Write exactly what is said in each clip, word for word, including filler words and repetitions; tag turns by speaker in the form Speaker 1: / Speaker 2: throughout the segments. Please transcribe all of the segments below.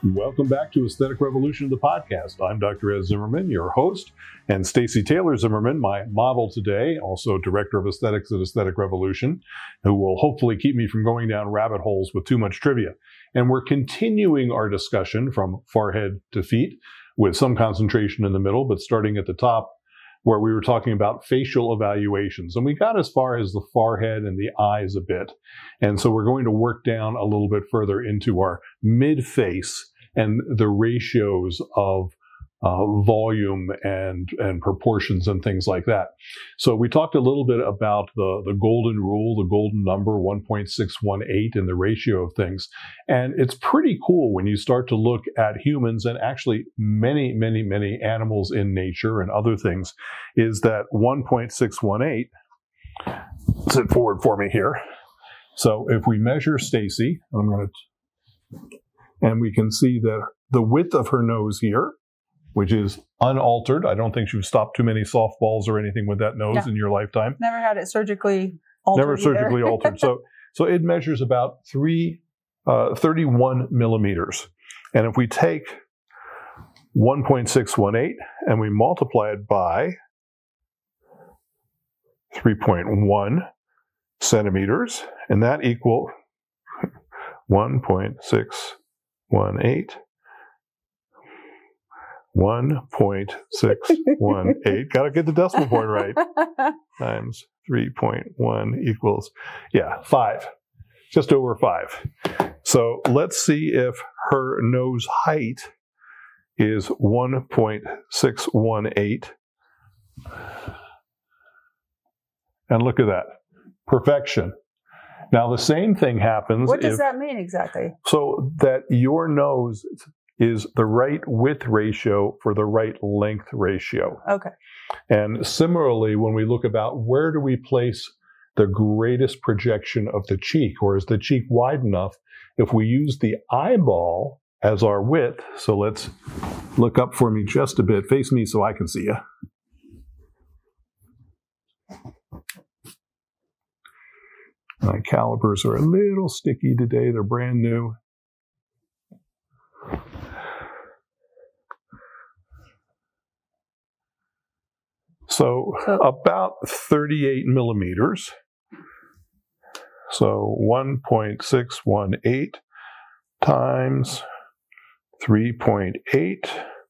Speaker 1: Welcome back to Aesthetic Revolution, the podcast. I'm Doctor Ed Zimmerman, your host, and Stacy Taylor Zimmerman, my model today, also Director of Aesthetics at Aesthetic Revolution, who will hopefully keep me from going down rabbit holes with too much trivia. And we're continuing our discussion from forehead to feet with some concentration in the middle, but starting at the top, where we were talking about facial evaluations. And we got as far as the forehead and the eyes a bit. And so we're going to work down a little bit further into our mid-face and the ratios of uh, volume and, and proportions and things like that. So we talked a little bit about the, the golden rule, the golden number, one point six one eight, and the ratio of things. And it's pretty cool when you start to look at humans and actually many, many, many animals in nature and other things, is that one point six one eight, sit forward for me here. So if we measure Stacy, I'm going to, and we can see that the width of her nose here, which is unaltered. I don't think you've stopped too many softballs or anything with that nose no. in your lifetime.
Speaker 2: Never had it surgically altered.
Speaker 1: Never surgically altered. So, so it measures about three, uh, thirty-one millimeters. And if we take one point six one eight and we multiply it by three point one centimeters, and that equal one point six one eight. one point six one eight. Got to get the decimal point right. Times three point one equals, yeah, five. Just over five. So let's see if her nose height is one point six one eight. And look at that. Perfection. Now the same thing happens.
Speaker 2: What does
Speaker 1: if,
Speaker 2: that mean exactly?
Speaker 1: So that your nose is the right width ratio for the right length ratio.
Speaker 2: Okay.
Speaker 1: And similarly, when we look about where do we place the greatest projection of the cheek, or is the cheek wide enough, if we use the eyeball as our width, so let's look up for me just a bit, face me so I can see you. My calipers are a little sticky today, they're brand new. So about thirty-eight millimeters. So one point six one eight times three point eight.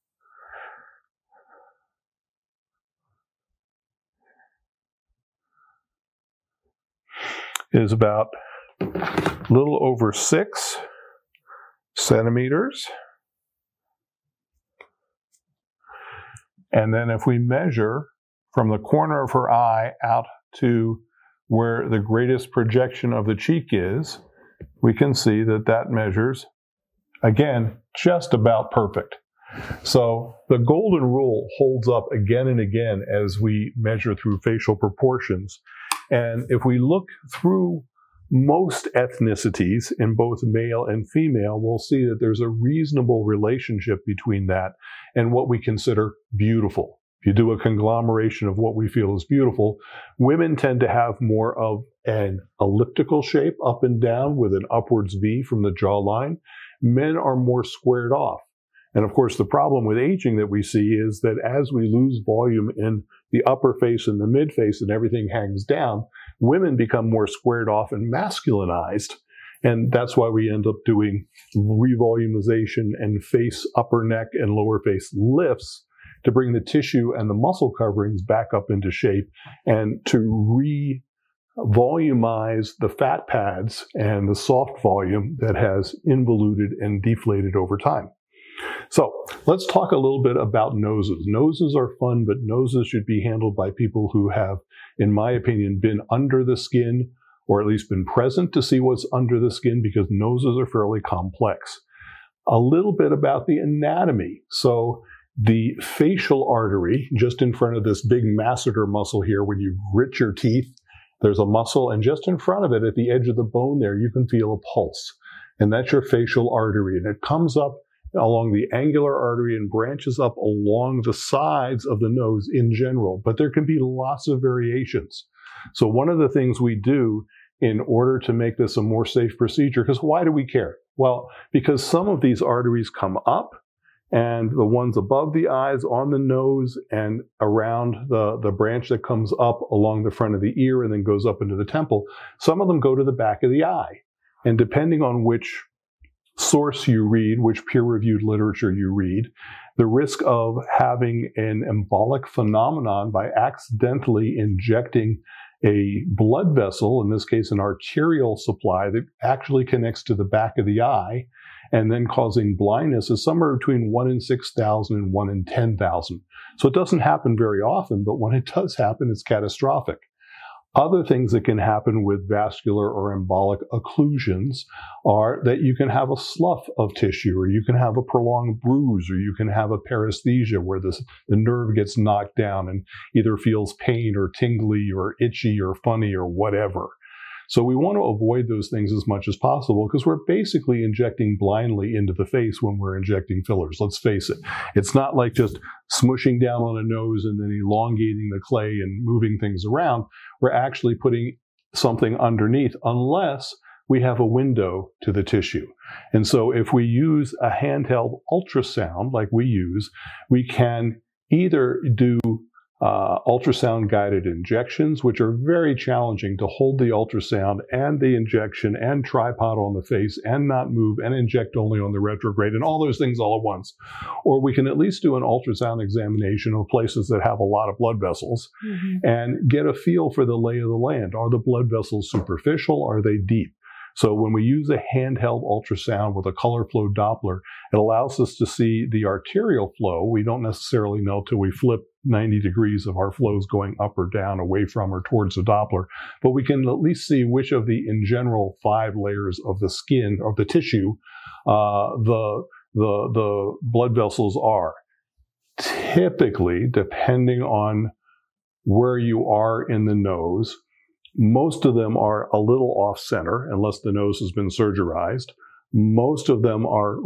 Speaker 1: Is about a little over six centimeters. And then if we measure from the corner of her eye out to where the greatest projection of the cheek is, we can see that that measures, again, just about perfect. So the golden rule holds up again and again as we measure through facial proportions. And if we look through most ethnicities in both male and female, we'll see that there's a reasonable relationship between that and what we consider beautiful. If you do a conglomeration of what we feel is beautiful, women tend to have more of an elliptical shape up and down with an upwards V from the jawline. Men are more squared off. And of course, the problem with aging that we see is that as we lose volume in the upper face and the mid face and everything hangs down, women become more squared off and masculinized. And that's why we end up doing revolumization and face, upper neck, and lower face lifts to bring the tissue and the muscle coverings back up into shape and to re-volumize the fat pads and the soft volume that has involuted and deflated over time. So let's talk a little bit about noses. Noses are fun, but noses should be handled by people who have, in my opinion, been under the skin, or at least been present to see what's under the skin, because noses are fairly complex. A little bit about the anatomy. So the facial artery, just in front of this big masseter muscle here, when you grit your teeth, there's a muscle, and just in front of it, at the edge of the bone there, you can feel a pulse. And that's your facial artery. And it comes up along the angular artery and branches up along the sides of the nose in general. But there can be lots of variations. So one of the things we do in order to make this a more safe procedure, because why do we care? Well, because some of these arteries come up, and the ones above the eyes, on the nose, and around the, the branch that comes up along the front of the ear and then goes up into the temple, some of them go to the back of the eye. And depending on which source you read, which peer-reviewed literature you read, the risk of having an embolic phenomenon by accidentally injecting a blood vessel, in this case an arterial supply that actually connects to the back of the eye, and then causing blindness, is somewhere between one in six thousand and one in ten thousand. So it doesn't happen very often, but when it does happen, it's catastrophic. Other things that can happen with vascular or embolic occlusions are that you can have a slough of tissue, or you can have a prolonged bruise, or you can have a paresthesia where this, the nerve gets knocked down and either feels pain or tingly or itchy or funny or whatever. So we want to avoid those things as much as possible, because we're basically injecting blindly into the face when we're injecting fillers. Let's face it. It's not like just smushing down on a nose and then elongating the clay and moving things around. We're actually putting something underneath, unless we have a window to the tissue. And so if we use a handheld ultrasound like we use, we can either do Uh, ultrasound-guided injections, which are very challenging to hold the ultrasound and the injection and tripod on the face and not move and inject only on the retrograde and all those things all at once. Or we can at least do an ultrasound examination of places that have a lot of blood vessels mm-hmm. and get a feel for the lay of the land. Are the blood vessels superficial? Are they deep? So when we use a handheld ultrasound with a color flow Doppler, it allows us to see the arterial flow. We don't necessarily know till we flip ninety degrees of our flows going up or down, away from or towards the Doppler, but we can at least see which of the, in general, five layers of the skin, of the tissue, uh, the, the, the blood vessels are. Typically, depending on where you are in the nose, most of them are a little off-center, unless the nose has been surgerized. Most of them are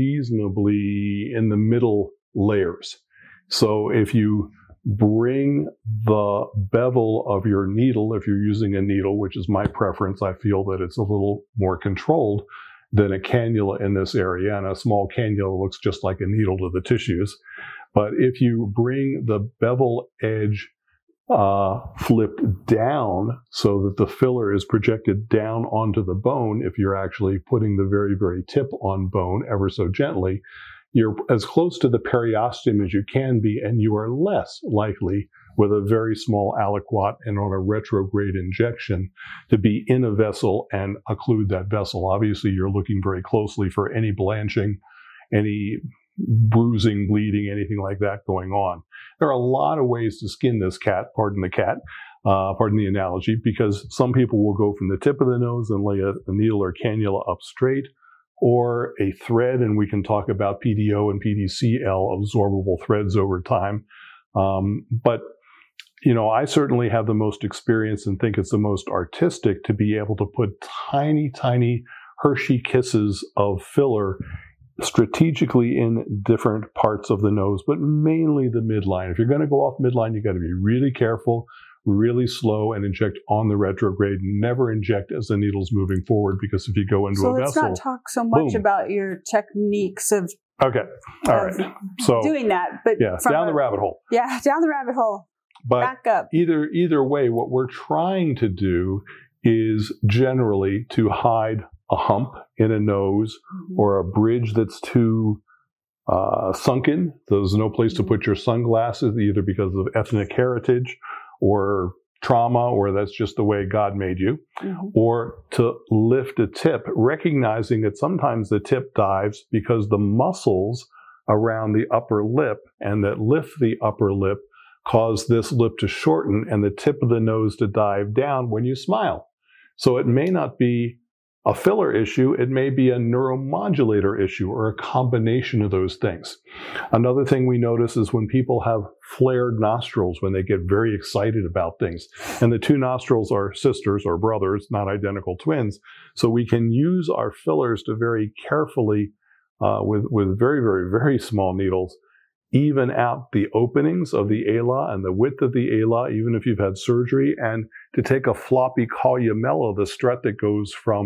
Speaker 1: reasonably in the middle layers. So if you bring the bevel of your needle, if you're using a needle, which is my preference, I feel that it's a little more controlled than a cannula in this area, and a small cannula looks just like a needle to the tissues. But if you bring the bevel edge Uh, flipped down so that the filler is projected down onto the bone, if you're actually putting the very, very tip on bone ever so gently, you're as close to the periosteum as you can be, and you are less likely with a very small aliquot and on a retrograde injection to be in a vessel and occlude that vessel. Obviously, you're looking very closely for any blanching, any bruising, bleeding, anything like that going on. There are a lot of ways to skin this cat, pardon the cat, uh, pardon the analogy, because some people will go from the tip of the nose and lay a, a needle or cannula up straight, or a thread, and we can talk about P D O and P D C L, absorbable threads over time. Um, but, you know, I certainly have the most experience and think it's the most artistic to be able to put tiny, tiny Hershey kisses of filler strategically in different parts of the nose, but mainly the midline. If you're going to go off midline, you got to be really careful, really slow, and inject on the retrograde. Never inject as the needle's moving forward, because if you go into
Speaker 2: so
Speaker 1: a vessel...
Speaker 2: So let's not talk so much
Speaker 1: boom.
Speaker 2: about your techniques of,
Speaker 1: okay. All
Speaker 2: of
Speaker 1: right. So,
Speaker 2: doing that. But
Speaker 1: yeah, down
Speaker 2: a,
Speaker 1: the rabbit hole.
Speaker 2: Yeah, down the rabbit hole.
Speaker 1: But
Speaker 2: back up.
Speaker 1: Either, either way, what we're trying to do is generally to hide a hump in a nose mm-hmm. or a bridge that's too uh, sunken. There's no place to put your sunglasses, either because of ethnic heritage or trauma, or that's just the way God made you, mm-hmm. or to lift a tip, recognizing that sometimes the tip dives because the muscles around the upper lip and that lift the upper lip cause this lip to shorten and the tip of the nose to dive down when you smile. So it may not be a filler issue, it may be a neuromodulator issue, or a combination of those things. Another thing we notice is when people have flared nostrils, when they get very excited about things. And the two nostrils are sisters or brothers, not identical twins. So we can use our fillers to very carefully, uh, with, with very, very, very small needles, even out the openings of the ala and the width of the ala, even if you've had surgery, and to take a floppy columella, the strut that goes from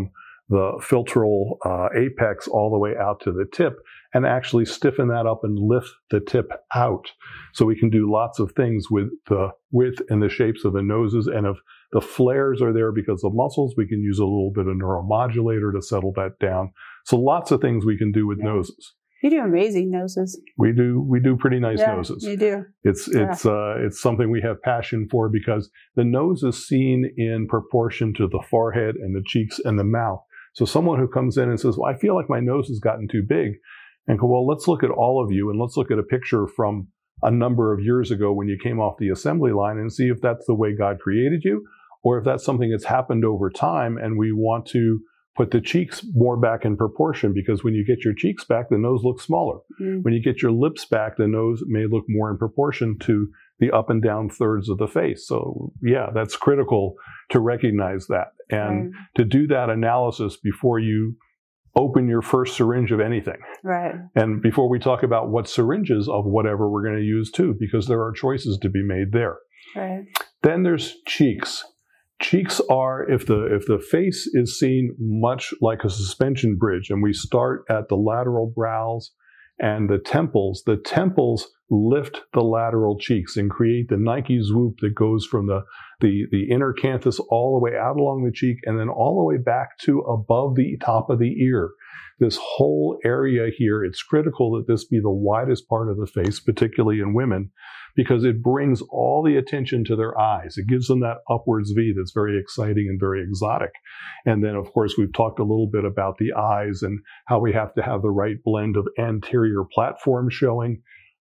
Speaker 1: the philtral uh, apex all the way out to the tip and actually stiffen that up and lift the tip out. So we can do lots of things with the width and the shapes of the noses. And if the flares are there because of muscles, we can use a little bit of neuromodulator to settle that down. So lots of things we can do with yeah. noses.
Speaker 2: You do amazing noses.
Speaker 1: We do we do pretty nice
Speaker 2: yeah,
Speaker 1: noses.
Speaker 2: You do.
Speaker 1: It's it's yeah. uh, it's something we have passion for because the nose is seen in proportion to the forehead and the cheeks and the mouth. So someone who comes in and says, "Well, I feel like my nose has gotten too big," and go, "Well, let's look at all of you and let's look at a picture from a number of years ago when you came off the assembly line and see if that's the way God created you, or if that's something that's happened over time and we want to put the cheeks more back in proportion, because when you get your cheeks back, the nose looks smaller. Mm. When you get your lips back, the nose may look more in proportion to the up and down thirds of the face." So yeah, that's critical to recognize that and right. to do that analysis before you open your first syringe of anything.
Speaker 2: Right.
Speaker 1: And before we talk about what syringes of whatever we're going to use too, because there are choices to be made there.
Speaker 2: Right.
Speaker 1: Then there's cheeks. Cheeks are, if the if the face is seen much like a suspension bridge, and we start at the lateral brows and the temples, the temples lift the lateral cheeks and create the Nike swoop that goes from the, the, the inner canthus all the way out along the cheek and then all the way back to above the top of the ear. This whole area here, it's critical that this be the widest part of the face, particularly in women, because it brings all the attention to their eyes. It gives them that upwards V that's very exciting and very exotic. And then, of course, we've talked a little bit about the eyes and how we have to have the right blend of anterior platform showing,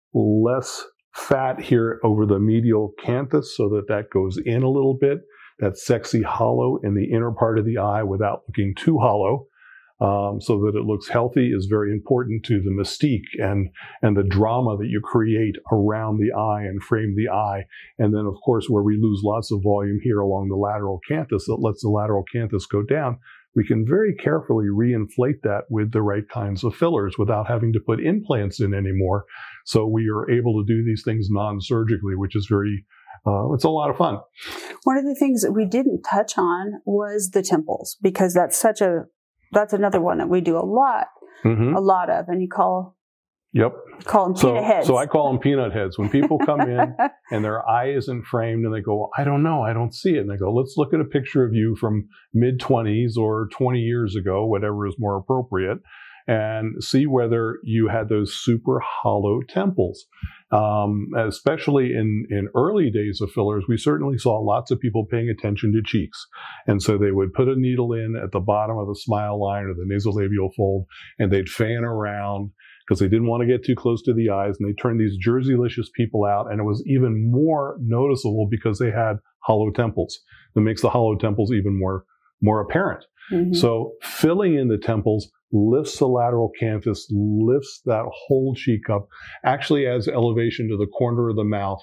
Speaker 1: less fat here over the medial canthus so that that goes in a little bit, that sexy hollow in the inner part of the eye without looking too hollow. Um, so that it looks healthy is very important to the mystique and, and the drama that you create around the eye and frame the eye. And then, of course, where we lose lots of volume here along the lateral canthus, that lets the lateral canthus go down, we can very carefully reinflate that with the right kinds of fillers without having to put implants in anymore. So we are able to do these things non-surgically, which is very Uh, it's a lot of fun.
Speaker 2: One of the things that we didn't touch on was the temples, because that's such a That's another one that we do a lot, mm-hmm. a lot of, and you call,
Speaker 1: yep,
Speaker 2: call them
Speaker 1: so,
Speaker 2: peanut heads.
Speaker 1: So I call them peanut heads. When people come in and their eye isn't framed and they go, "I don't know, I don't see it," and they go, "Let's look at a picture of you from mid twenties or twenty years ago, whatever is more appropriate, and see whether you had those super hollow temples." Um, especially in, in early days of fillers, we certainly saw lots of people paying attention to cheeks. And so they would put a needle in at the bottom of the smile line or the nasolabial fold, and they'd fan around because they didn't want to get too close to the eyes. And they turned these Jersey-licious people out, and it was even more noticeable because they had hollow temples. That makes the hollow temples even more, more apparent. Mm-hmm. So filling in the temples lifts the lateral canthus, lifts that whole cheek up, actually adds elevation to the corner of the mouth,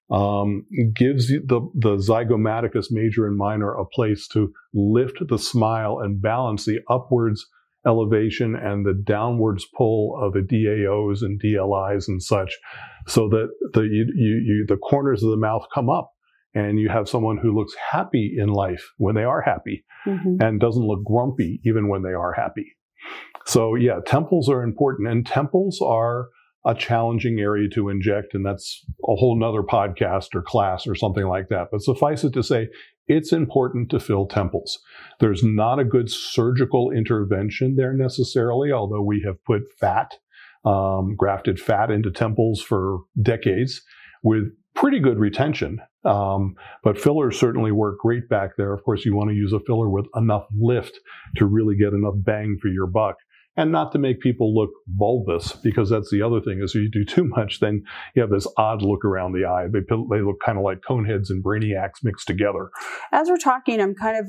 Speaker 1: um, gives the, the zygomaticus major and minor a place to lift the smile and balance the upwards elevation and the downwards pull of the D A Os and D L Is and such, so that the, you, you, you, the corners of the mouth come up. And you have someone who looks happy in life when they are happy, mm-hmm. and doesn't look grumpy even when they are happy. So yeah, temples are important, and temples are a challenging area to inject, and that's a whole nother podcast or class or something like that. But suffice it to say, it's important to fill temples. There's not a good surgical intervention there necessarily, although we have put fat, um, grafted fat into temples for decades with pretty good retention. Um, but fillers certainly work great back there. Of course, you want to use a filler with enough lift to really get enough bang for your buck, and not to make people look bulbous, because that's the other thing is if you do too much, then you have this odd look around the eye. They, they look kind of like coneheads and brainiacs mixed together.
Speaker 2: As we're talking, I'm kind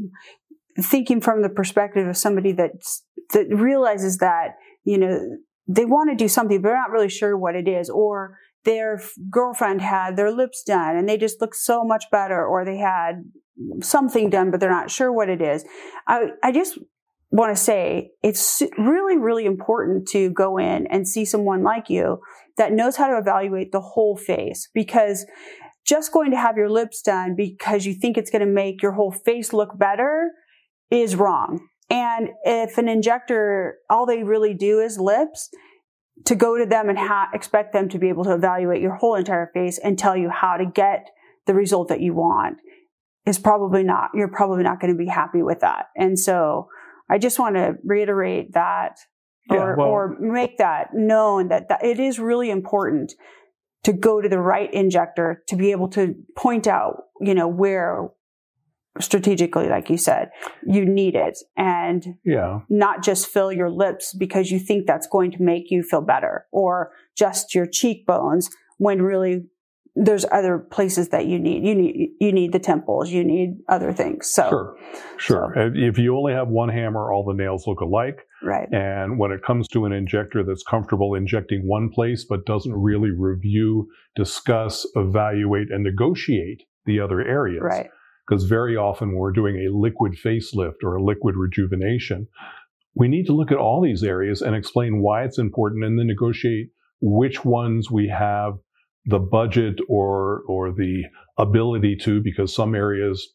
Speaker 2: of thinking from the perspective of somebody that's, that realizes that, you know, they want to do something, but they're not really sure what it is, or their girlfriend had their lips done and they just look so much better, or they had something done, but they're not sure what it is. I, I just want to say it's really, really important to go in and see someone like you that knows how to evaluate the whole face, because just going to have your lips done because you think it's going to make your whole face look better is wrong. And if an injector, all they really do is lips, to go to them and ha- expect them to be able to evaluate your whole entire face and tell you how to get the result that you want is probably not, you're probably not going to be happy with that. And so I just want to reiterate that or,
Speaker 1: yeah, well,
Speaker 2: or make that known that, that it is really important to go to the right injector to be able to point out, you know, where strategically, like you said, you need it, and
Speaker 1: yeah.
Speaker 2: not just fill your lips because you think that's going to make you feel better, or just your cheekbones when really there's other places that you need. You need you need the temples, you need other things. So
Speaker 1: sure, sure.
Speaker 2: So.
Speaker 1: If you only have one hammer, all the nails look alike.
Speaker 2: Right.
Speaker 1: And when it comes to an injector that's comfortable injecting one place but doesn't really review, discuss, evaluate, and negotiate the other areas.
Speaker 2: Right.
Speaker 1: Because very often when we're doing a liquid facelift or a liquid rejuvenation, we need to look at all these areas and explain why it's important, and then negotiate which ones we have the budget or or the ability to, because some areas,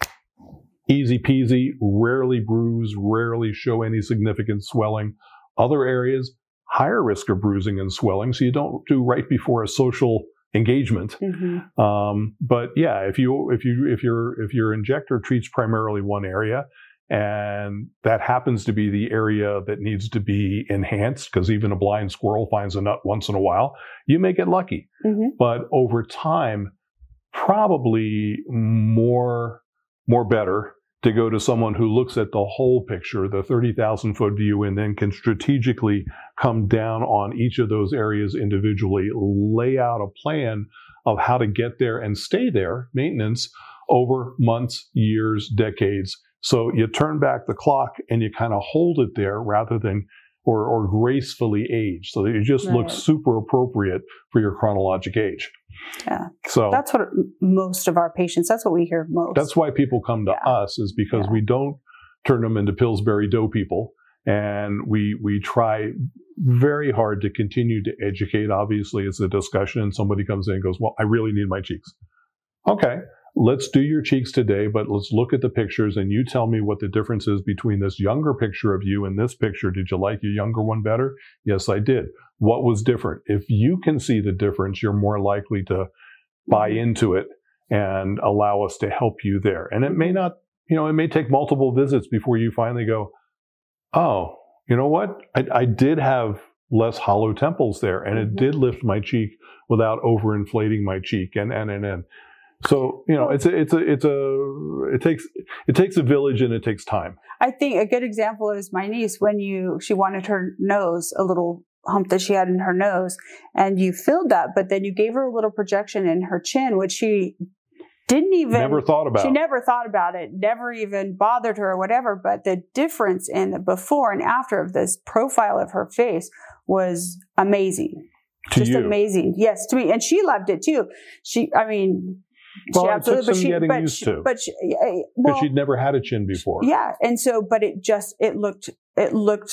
Speaker 1: easy peasy, rarely bruise, rarely show any significant swelling. Other areas, higher risk of bruising and swelling, so you don't do right before a social engagement.
Speaker 2: Mm-hmm.
Speaker 1: Um, but yeah, if you if you if your if your injector treats primarily one area, and that happens to be the area that needs to be enhanced, because even a blind squirrel finds a nut once in a while, you may get lucky.
Speaker 2: Mm-hmm.
Speaker 1: But over time, probably more more better to go to someone who looks at the whole picture, the thirty thousand foot view, and then can strategically come down on each of those areas individually, lay out a plan of how to get there and stay there, maintenance, over months, years, decades. So you turn back the clock and you kind of hold it there rather than, or, or gracefully age, so that you just
Speaker 2: right.
Speaker 1: look super appropriate for your chronologic age.
Speaker 2: Yeah.
Speaker 1: So
Speaker 2: that's what most of our patients, that's what we hear most.
Speaker 1: That's why people come to
Speaker 2: yeah.
Speaker 1: us, is because
Speaker 2: yeah.
Speaker 1: we don't turn them into Pillsbury Dough people. And we we try very hard to continue to educate. Obviously, it's a discussion, and somebody comes in and goes, well, I really need my cheeks. Okay, let's do your cheeks today, but let's look at the pictures and you tell me what the difference is between this younger picture of you and this picture. Did you like your younger one better? Yes, I did. What was different? If you can see the difference, you're more likely to buy into it and allow us to help you there. And it may not, you know, it may take multiple visits before you finally go, oh, you know what? I, I did have less hollow temples there, and it did lift my cheek without overinflating my cheek. And, and, and, and. So, you know, it's a, it's a, it's a, it takes, it takes a village and it takes time.
Speaker 2: I think a good example is my niece, when you, she wanted her nose, a little hump that she had in her nose, and you filled that, but then you gave her a little projection in her chin, which she didn't even,
Speaker 1: never thought about.
Speaker 2: She never thought about it, never even bothered her or whatever. But the difference in the before and after of this profile of her face was amazing.
Speaker 1: To
Speaker 2: Just
Speaker 1: you.
Speaker 2: amazing. Yes, to me. And she loved it too. She, I mean,
Speaker 1: Well,
Speaker 2: she
Speaker 1: it
Speaker 2: absolutely,
Speaker 1: took some
Speaker 2: but she,
Speaker 1: getting
Speaker 2: but
Speaker 1: used
Speaker 2: she,
Speaker 1: to.
Speaker 2: but she,
Speaker 1: Because
Speaker 2: well,
Speaker 1: she'd never had a chin before.
Speaker 2: yeah. And so, but it just, it looked, it looked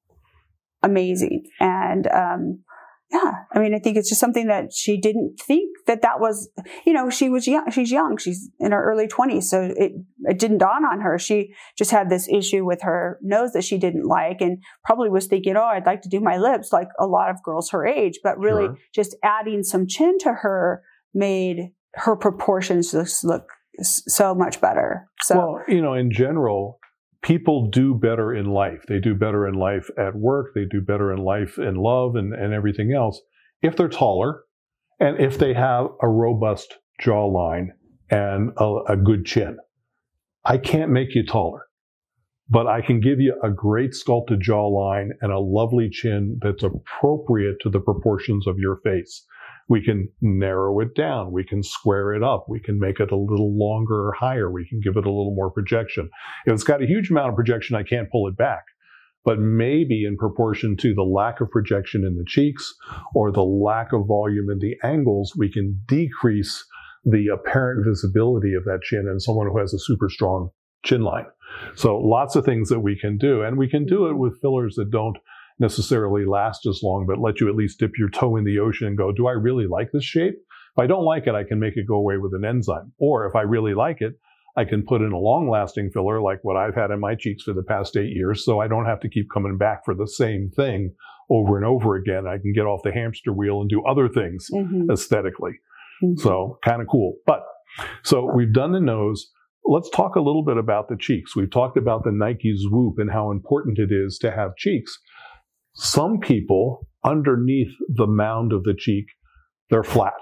Speaker 2: amazing. And, um, yeah, I mean, I think it's just something that she didn't think that that was, you know, she was young, she's young, she's in her early twenties. So it, it didn't dawn on her. She just had this issue with her nose that she didn't like, and probably was thinking, oh, I'd like to do my lips like a lot of girls her age, but really
Speaker 1: Sure.
Speaker 2: just adding some chin to her made her proportions just look so much better. So,
Speaker 1: well, you know, in general, people do better in life. They do better in life at work. They do better in life in love and, and everything else if they're taller and if they have a robust jawline and a, a good chin. I can't make you taller, but I can give you a great sculpted jawline and a lovely chin that's appropriate to the proportions of your face. We can narrow it down. We can square it up. We can make it a little longer or higher. We can give it a little more projection. If it's got a huge amount of projection, I can't pull it back. But maybe in proportion to the lack of projection in the cheeks or the lack of volume in the angles, we can decrease the apparent visibility of that chin in someone who has a super strong chin line. So lots of things that we can do. And we can do it with fillers that don't necessarily last as long, but let you at least dip your toe in the ocean and go, do I really like this shape? If I don't like it, I can make it go away with an enzyme. Or if I really like it, I can put in a long-lasting filler like what I've had in my cheeks for the past eight years, so I don't have to keep coming back for the same thing over and over again. I can get off the hamster wheel and do other things mm-hmm. aesthetically. Mm-hmm. So kind of cool. But so we've done the nose. Let's talk a little bit about the cheeks. We've talked about the Nike Swoop and how important it is to have cheeks. Some people, underneath the mound of the cheek, they're flat.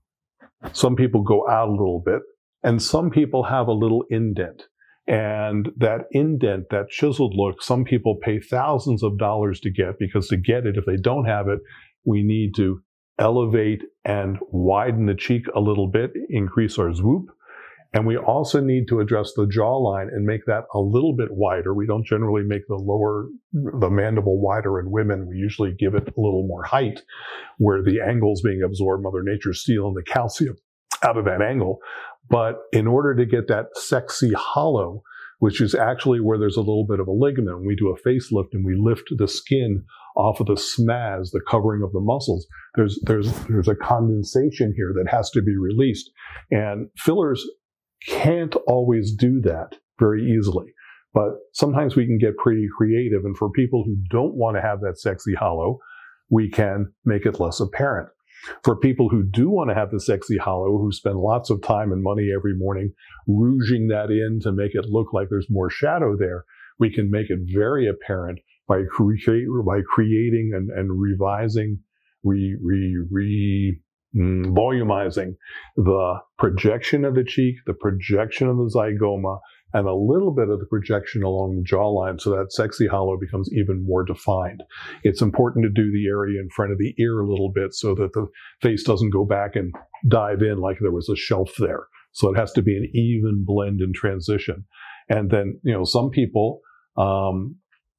Speaker 1: Some people go out a little bit, and some people have a little indent. And that indent, that chiseled look, some people pay thousands of dollars to get, because to get it, if they don't have it, we need to elevate and widen the cheek a little bit, increase our swoop. And we also need to address the jawline and make that a little bit wider. We don't generally make the lower, the mandible wider in women. We usually give it a little more height, where the angle's being absorbed, Mother Nature's stealing the calcium out of that angle. But in order to get that sexy hollow, which is actually where there's a little bit of a ligament, when we do a facelift and we lift the skin off of the S M A S, the covering of the muscles, there's, there's, there's a condensation here that has to be released. And fillers can't always do that very easily. But sometimes we can get pretty creative. And for people who don't want to have that sexy hollow, we can make it less apparent. For people who do want to have the sexy hollow, who spend lots of time and money every morning rouging that in to make it look like there's more shadow there, we can make it very apparent by, cre- by creating and, and revising, re, re, re, mm, volumizing the projection of the cheek, the projection of the zygoma, and a little bit of the projection along the jawline, so that sexy hollow becomes even more defined. It's important to do the area in front of the ear a little bit so that the face doesn't go back and dive in like there was a shelf there. So it has to be an even blend and transition. And then, you know, some people um,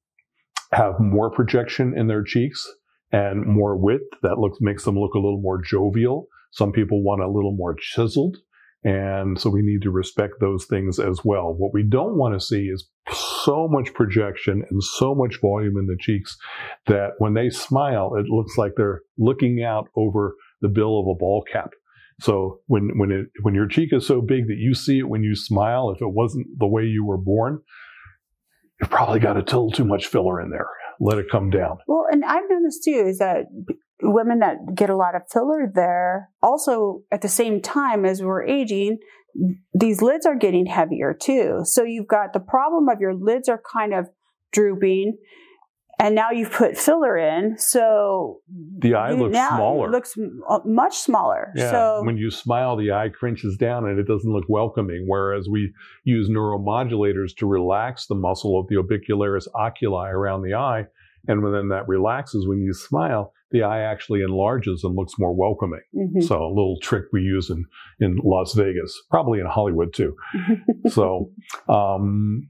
Speaker 1: have more projection in their cheeks and more width. That looks makes them look a little more jovial. Some people want a little more chiseled. And so we need to respect those things as well. What we don't want to see is so much projection and so much volume in the cheeks that when they smile, it looks like they're looking out over the bill of a ball cap. So when, when it, when your cheek is so big that you see it when you smile, if it wasn't the way you were born, you've probably got a little too much filler in there. Let it come down.
Speaker 2: Well, and I've noticed too, is that women that get a lot of filler there, also at the same time as we're aging, these lids are getting heavier too. So you've got the problem of your lids are kind of drooping, and now you've put filler in, so
Speaker 1: the eye looks
Speaker 2: now
Speaker 1: smaller.
Speaker 2: It looks much smaller.
Speaker 1: Yeah.
Speaker 2: So
Speaker 1: when you smile, the eye crunches down and it doesn't look welcoming. Whereas we use neuromodulators to relax the muscle of the orbicularis oculi around the eye, and when then that relaxes, when you smile, the eye actually enlarges and looks more welcoming. Mm-hmm. So a little trick we use in, in Las Vegas, probably in Hollywood too. So um,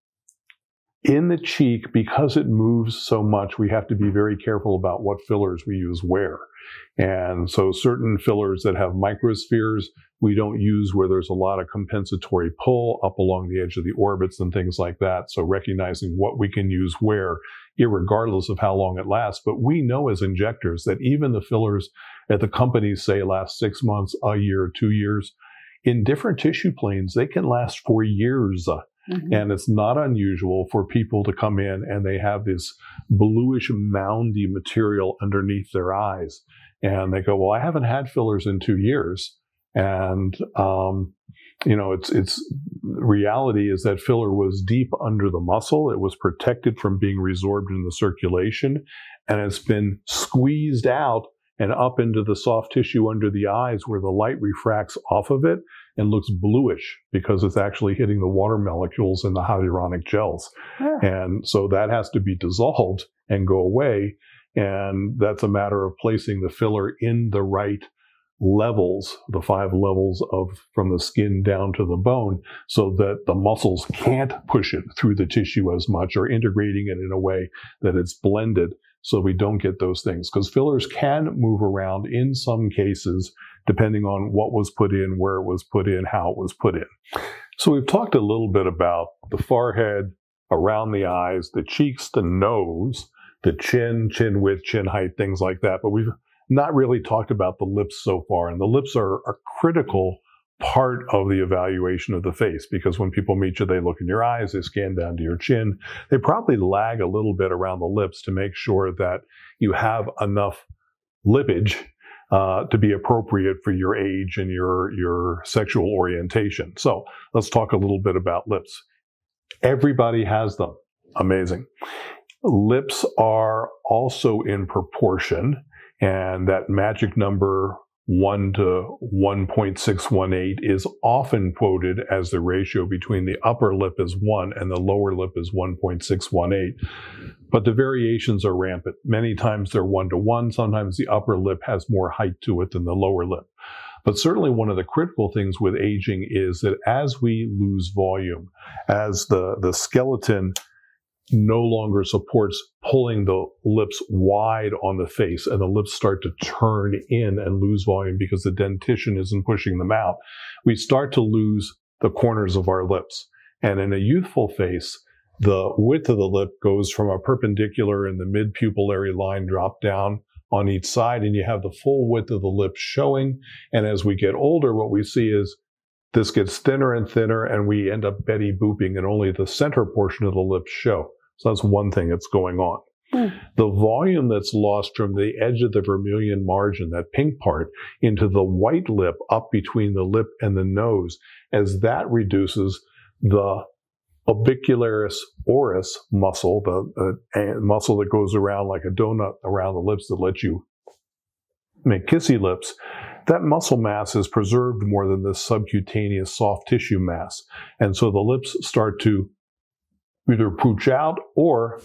Speaker 1: in the cheek, because it moves so much, we have to be very careful about what fillers we use where. And so certain fillers that have microspheres, we don't use where there's a lot of compensatory pull up along the edge of the orbits and things like that. So recognizing what we can use where, irregardless of how long it lasts. But we know as injectors that even the fillers that the companies say last six months, a year, two years, in different tissue planes, they can last for years. Mm-hmm. And it's not unusual for people to come in and they have this bluish, moundy material underneath their eyes. And they go, well, I haven't had fillers in two years. And, um, you know, it's, it's, reality is that filler was deep under the muscle. It was protected from being resorbed in the circulation, and it's been squeezed out and up into the soft tissue under the eyes where the light refracts off of it and looks bluish because it's actually hitting the water molecules in the hyaluronic gels. Yeah. And so that has to be dissolved and go away. And that's a matter of placing the filler in the right levels, the five levels of from the skin down to the bone, so that the muscles can't push it through the tissue as much, or integrating it in a way that it's blended so we don't get those things. Because fillers can move around in some cases, depending on what was put in, where it was put in, how it was put in. So we've talked a little bit about the forehead, around the eyes, the cheeks, the nose, the chin, chin width, chin height, things like that. But we've not really talked about the lips so far. And the lips are a critical part of the evaluation of the face, because when people meet you, they look in your eyes, they scan down to your chin. They probably lag a little bit around the lips to make sure that you have enough lippage uh, to be appropriate for your age and your, your sexual orientation. So let's talk a little bit about lips. Everybody has them. Amazing. Lips are also in proportion, and that magic number one to one point six one eight is often quoted as the ratio between the upper lip is one and the lower lip is one point six one eight. But the variations are rampant. Many times they're one to one. Sometimes the upper lip has more height to it than the lower lip. But certainly one of the critical things with aging is that as we lose volume, as the, the skeleton no longer supports pulling the lips wide on the face, and the lips start to turn in and lose volume because the dentition isn't pushing them out, we start to lose the corners of our lips. And in a youthful face, the width of the lip goes from a perpendicular in the mid-pupillary line drop down on each side, and you have the full width of the lip showing. And as we get older, what we see is this gets thinner and thinner, and we end up Betty booping, and only the center portion of the lips show. So that's one thing that's going on. Mm. The volume that's lost from the edge of the vermilion margin, that pink part, into the white lip up between the lip and the nose, as that reduces, the orbicularis oris muscle, the uh, muscle that goes around like a donut around the lips that lets you make kissy lips, that muscle mass is preserved more than this subcutaneous soft tissue mass. And so the lips start to either pooch out or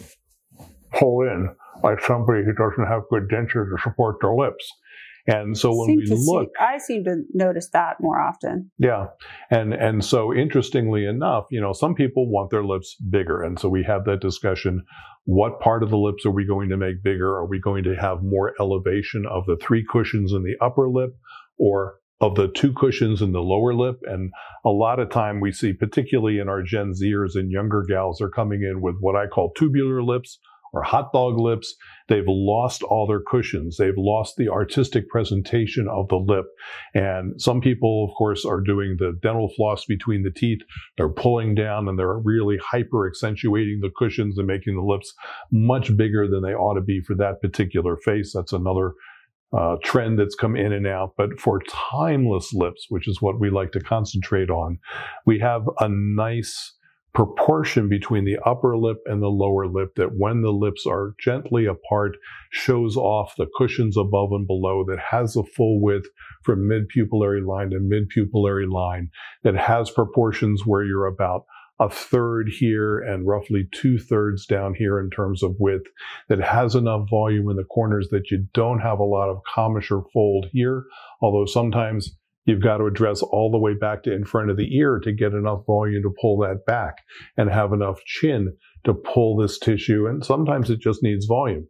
Speaker 1: pull in, like somebody who doesn't have good denture to support their lips. And so when we look,
Speaker 2: see, I seem to notice that more often.
Speaker 1: Yeah. And, and so interestingly enough, you know, some people want their lips bigger. And so we have that discussion. What part of the lips are we going to make bigger? Are we going to have more elevation of the three cushions in the upper lip, or of the two cushions in the lower lip? And a lot of time we see, particularly in our Gen Zers and younger gals, are coming in with what I call tubular lips or hot dog lips. They've lost all their cushions. They've lost the artistic presentation of the lip. And some people, of course, are doing the dental floss between the teeth. They're pulling down and they're really hyper accentuating the cushions and making the lips much bigger than they ought to be for that particular face. That's another Uh, trend that's come in and out. But for timeless lips, which is what we like to concentrate on, we have a nice proportion between the upper lip and the lower lip that, when the lips are gently apart, shows off the cushions above and below, that has a full width from mid-pupillary line to mid-pupillary line, that has proportions where you're about a third here and roughly two thirds down here in terms of width, that has enough volume in the corners that you don't have a lot of commissure fold here, although sometimes you've got to address all the way back to in front of the ear to get enough volume to pull that back and have enough chin to pull this tissue, and sometimes it just needs volume.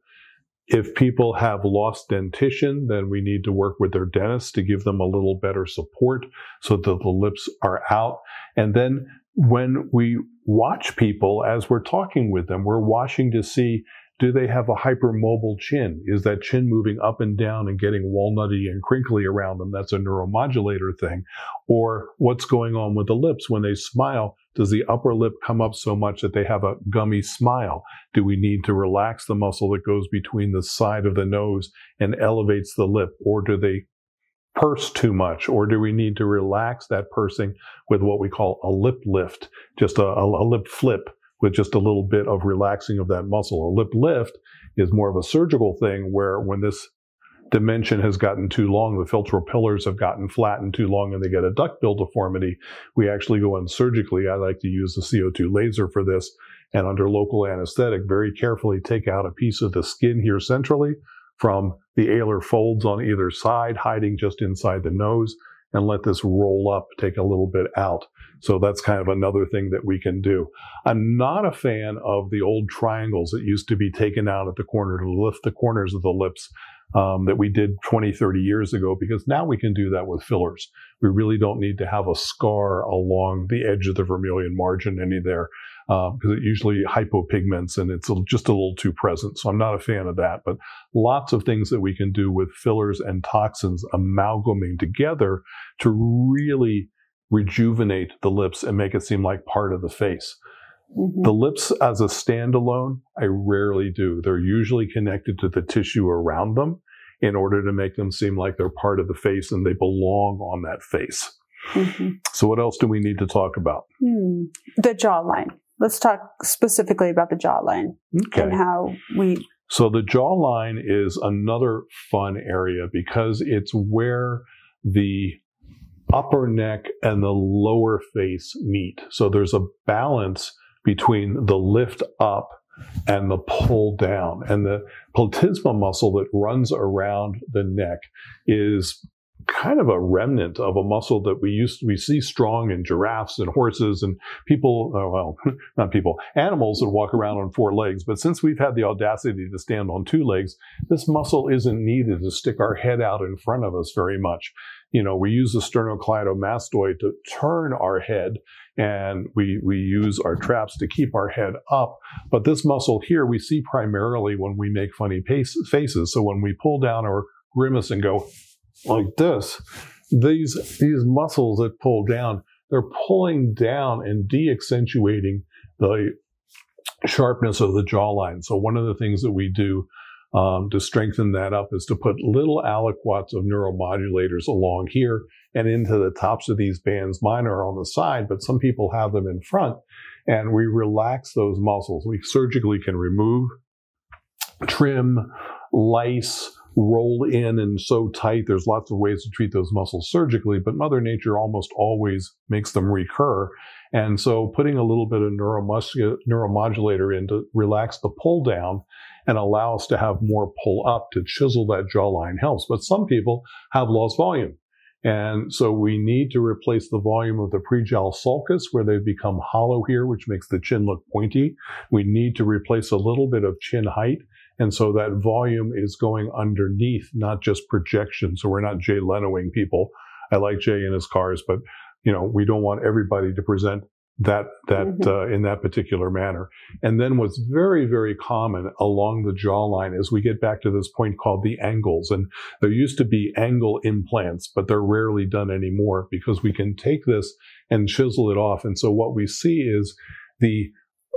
Speaker 1: If people have lost dentition, then we need to work with their dentist to give them a little better support so that the lips are out. And then when we watch people, as we're talking with them, we're watching to see, do they have a hypermobile chin? Is that chin moving up and down and getting walnutty and crinkly around them? That's a neuromodulator thing. Or what's going on with the lips? When they smile, does the upper lip come up so much that they have a gummy smile? Do we need to relax the muscle that goes between the side of the nose and elevates the lip? Or do they purse too much? Or do we need to relax that pursing with what we call a lip lift, just a, a, a lip flip with just a little bit of relaxing of that muscle? A lip lift is more of a surgical thing, where when this dimension has gotten too long, the philtral pillars have gotten flattened too long and they get a duckbill deformity, we actually go in surgically. I like to use the C O two laser for this, and under local anesthetic, very carefully take out a piece of the skin here centrally from the alar folds on either side, hiding just inside the nose, and let this roll up, take a little bit out. So that's kind of another thing that we can do. I'm not a fan of the old triangles that used to be taken out at the corner to lift the corners of the lips um, that we did twenty, thirty years ago, because now we can do that with fillers. We really don't need to have a scar along the edge of the vermilion margin any there, because um, it usually hypopigments and it's just a little too present. So I'm not a fan of that. But lots of things that we can do with fillers and toxins amalgamating together to really rejuvenate the lips and make it seem like part of the face.
Speaker 2: Mm-hmm.
Speaker 1: The lips as a standalone, I rarely do. They're usually connected to the tissue around them in order to make them seem like they're part of the face and they belong on that face.
Speaker 2: Mm-hmm.
Speaker 1: So what else do we need to talk about?
Speaker 2: Mm. The jawline. Let's talk specifically about the jawline
Speaker 1: Okay.
Speaker 2: and how we...
Speaker 1: So the jawline is another fun area because it's where the upper neck and the lower face meet. So there's a balance between the lift up and the pull down. And the platysma muscle that runs around the neck is kind of a remnant of a muscle that we used to, we see strong in giraffes and horses and people, oh, well, not people, animals that walk around on four legs. But since we've had the audacity to stand on two legs, this muscle isn't needed to stick our head out in front of us very much. You know, we use the sternocleidomastoid to turn our head, and we, we use our traps to keep our head up. But this muscle here we see primarily when we make funny pace, faces. So when we pull down or grimace and go like this, these, these muscles that pull down, they're pulling down and de-accentuating the sharpness of the jawline. So one of the things that we do um, to strengthen that up is to put little aliquots of neuromodulators along here and into the tops of these bands. Mine are on the side, but some people have them in front. And we relax those muscles. We surgically can remove, trim, lice, roll in and sew tight. There's lots of ways to treat those muscles surgically, but Mother Nature almost always makes them recur. And so putting a little bit of neuromuscu- neuromodulator in to relax the pull down and allow us to have more pull up to chisel that jawline helps. But some people have lost volume. And so we need to replace the volume of the prejowl sulcus where they've become hollow here, which makes the chin look pointy. We need to replace a little bit of chin height. And so that volume is going underneath, not just projection. So we're not Jay Lenoing people. I like Jay in his cars, but you know, we don't want everybody to present that, that, mm-hmm. uh, in that particular manner. And then what's very, very common along the jawline is we get back to this point called the angles. And there used to be angle implants, but they're rarely done anymore because we can take this and chisel it off. And so what we see is the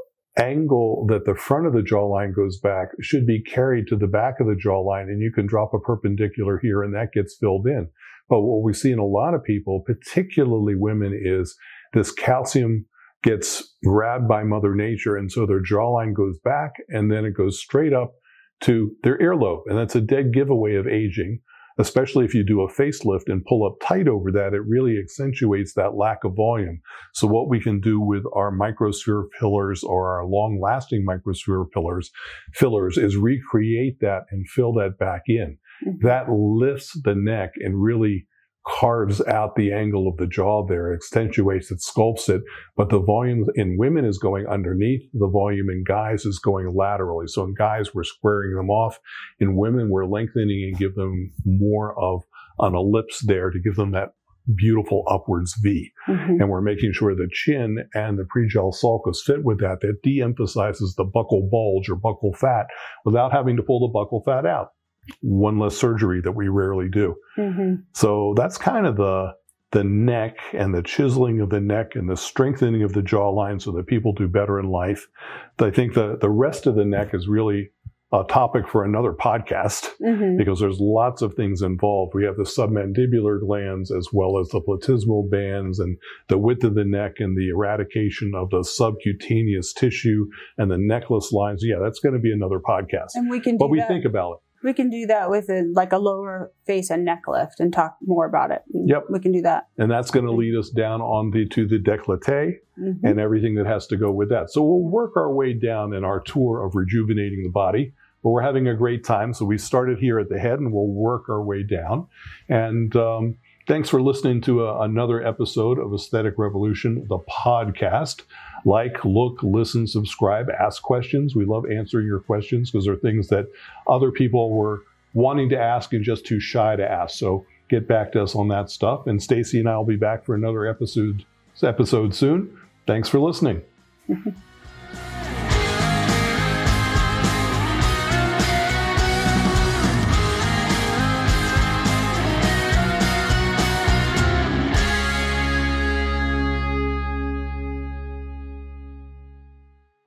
Speaker 1: angle that the front of the jawline goes back should be carried to the back of the jawline, and you can drop a perpendicular here and that gets filled in. But what we see in a lot of people, particularly women, is this calcium gets grabbed by Mother Nature, and so their jawline goes back and then it goes straight up to their earlobe. And that's a dead giveaway of aging, especially if you do a facelift and pull up tight over that. It really accentuates that lack of volume. So what we can do with our microsphere fillers or our long-lasting microsphere fillers, fillers is recreate that and fill that back in. Mm-hmm. That lifts the neck and really carves out the angle of the jaw there, accentuates it, sculpts it, but the volume in women is going underneath, the volume in guys is going laterally. So in guys, we're squaring them off. In women, we're lengthening and give them more of an ellipse there to give them that beautiful upwards V. Mm-hmm. And we're making sure the chin and the prejowl sulcus fit with that. That de-emphasizes the buccal bulge or buccal fat without having to pull the buccal fat out. One less surgery that we rarely do. Mm-hmm. So that's kind of the the neck and the chiseling of the neck and the strengthening of the jawline so that people do better in life. I think the, the rest of the neck is really a topic for another podcast mm-hmm. because there's lots of things involved. We have the submandibular glands as well as the platysmal bands and the width of the neck and the eradication of the subcutaneous tissue and the necklace lines. Yeah, that's going to be another podcast.
Speaker 2: And we can do
Speaker 1: but we
Speaker 2: that.
Speaker 1: think about it.
Speaker 2: We can do that with a, like a lower face and neck lift and talk more about it.
Speaker 1: Yep.
Speaker 2: We can do that.
Speaker 1: And that's going to lead us down on the, to the décolleté mm-hmm. and everything that has to go with that. So we'll work our way down in our tour of rejuvenating the body, but we're having a great time. So we started here at the head and we'll work our way down. And, um, thanks for listening to a, another episode of Aesthetic Revolution, the podcast. Like, look, listen, subscribe, ask questions. We love answering your questions because they're things that other people were wanting to ask and just too shy to ask. So get back to us on that stuff. And Stacy and I will be back for another episode, episode soon. Thanks for listening.